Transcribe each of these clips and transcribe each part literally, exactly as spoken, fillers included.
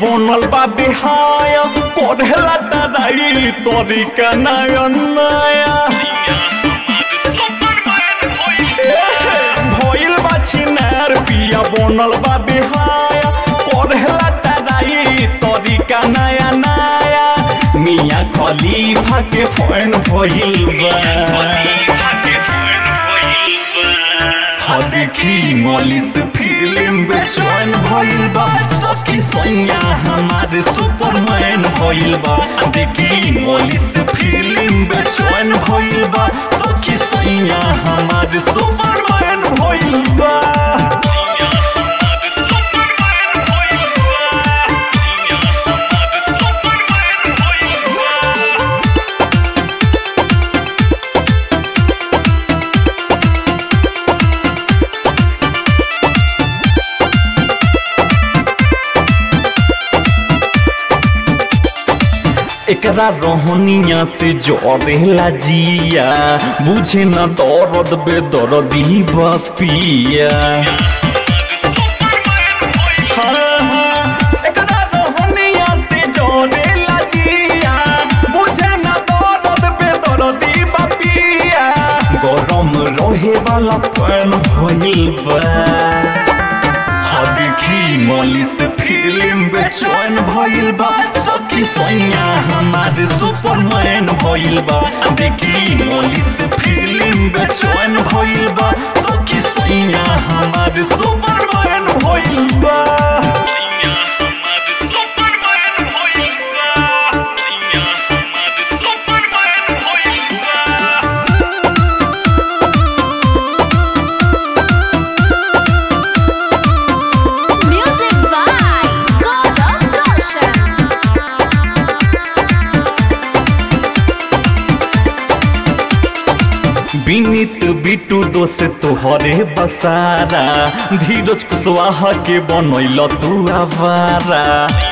बनल बा बिहाया कोढ़ला तराई तोरिका नया नया भइल बा छिनार पिया बनल बा बिहाया कोढ़ला तराई तोरिका नया नया मियां खलीफा के फैन भइल बा देखी मॉलिस फिल्म बेचैन भइल बा सखी सैया हमारे सुपरमैन भइल बा देखी मॉलिस फिल्म बेचैन भइल बा सखी सैया हमारे सुपरमैन भइल बा एकरा रोहनिया से जोरेला जिया बुझे न दर्द बेदर्दी बपिया हाँ हाँ एकरा रोहनिया से जोरेला जिया बुझे न दर्द बेदर्दी बपिया गरम रहे वाला पैन भइल बा देखी मॉलिस फिल्म बेचैन भइल बा सखी सैया हमारे सुपरमैन भइल बा देखी मॉलिस फिल्म बेचैन भइल बा सखी सैया हमारे सुपरमैन भइल बा विनीत बिटू दोस्त तोहरे बसारा धीरज कुशवाहा के बनैल तू आवारा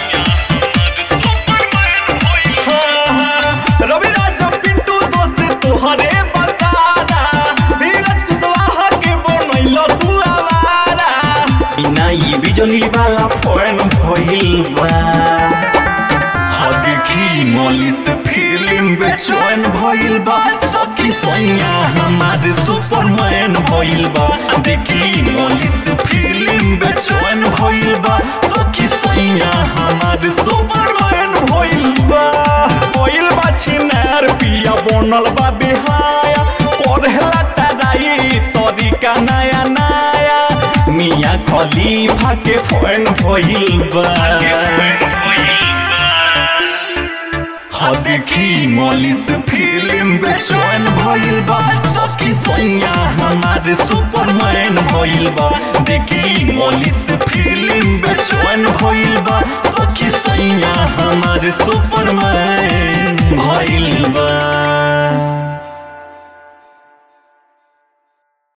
रविराज पिंटू दोस्त तोहरे बसारा धीरज कुशवाहा के बनैल तू आवारा बिना ई बिजली वाला फैन भइल बा देखी मॉलिस फिल्म बेचैन भइल बा सखी सैया हमारे सुपरमैन भइल बा देखी मॉलिस फिल्म बेचैन भइल बा सखी सैया हमारे सुपरमैन भइल बा भइल बा छिनार पिया बनल बा बिहाया कोढ़ला तराई तोरिका नया नया मियां खलीफा के फैन भइल बा देखी मॉलिस फिल्म बेचैन भइल बा सखी सैया हमारे सुपरमैन भइल बा देखी मॉलिस फिल्म बेचैन भइल बा सखी सैया हमारे सुपरमैन भइल बा।